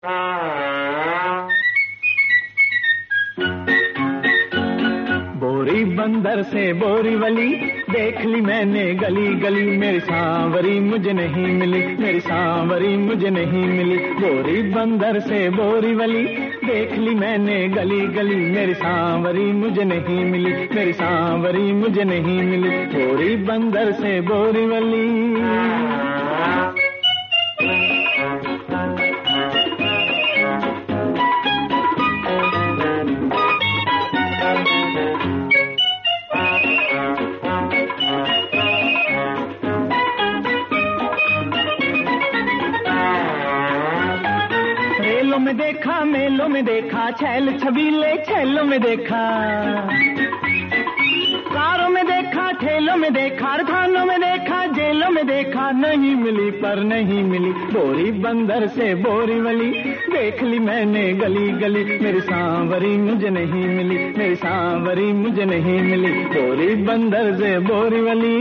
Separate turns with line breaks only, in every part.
बोरी बंदर से बोरीवली देख ली मैंने गली गली, मेरी सांवरी मुझे नहीं मिली, मेरी सांवरी मुझे नहीं मिली। बोरी बंदर से बोरीवली देख ली मैंने गली गली, मेरी सांवरी मुझे नहीं मिली, मेरी सांवरी मुझे नहीं मिली। बोरी बंदर से बोरीवली। मेलों में देखा छैल छबीले, छैलों में देखा कारों में देखा, ठेलों में देखा, थानों में देखा, जेलों में देखा, नहीं मिली पर नहीं मिली। बोरी बंदर से बोरीवली देख ली मैंने गली गली, मेरी सांवरी मुझे नहीं मिली, मेरी सांवरी मुझे नहीं मिली। बोरी बंदर से बोरीवली।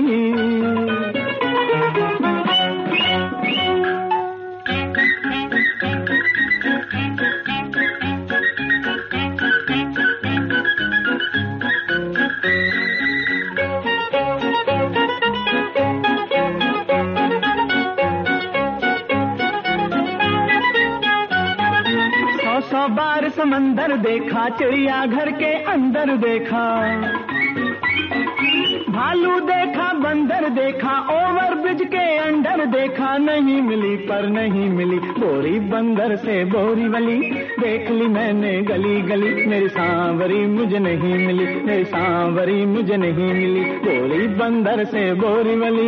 100 बार समंदर देखा, चिड़िया घर के अंदर देखा, भालू देखा, बंदर देखा, ओवर ब्रिज के अंडर देखा, नहीं मिली पर नहीं मिली। बोरी बंदर से बोरीवली देख ली मैंने गली गली, मेरी सांवरी मुझे नहीं मिली, मेरी सांवरी मुझे नहीं मिली। बोरी बंदर से बोरीवली।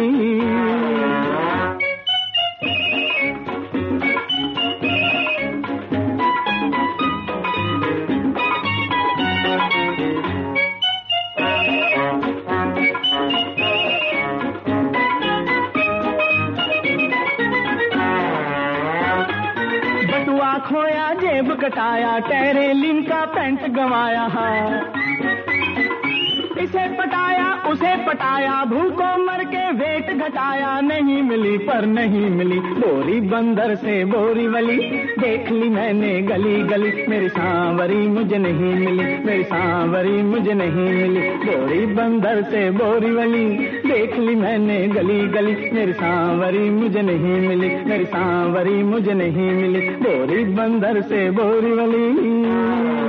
खोया जेब कटाया, टेरेलिन का पैंट गवाया, इसे पटाया उसे पटाया, भूखों मर के वेट घटाया, नहीं मिली पर नहीं मिली। बोरी बंदर से बोरीवली देख ली मैंने गली गली, मेरी सांवरी मुझे नहीं मिली, मेरी सांवरी मुझे नहीं मिली। बोरी बंदर से बोरीवली देख ली मैंने गली गली, मेरी सांवरी मुझे नहीं मिली, मेरी सांवरी मुझे नहीं मिली। बोरी बंदर से बोरीवली।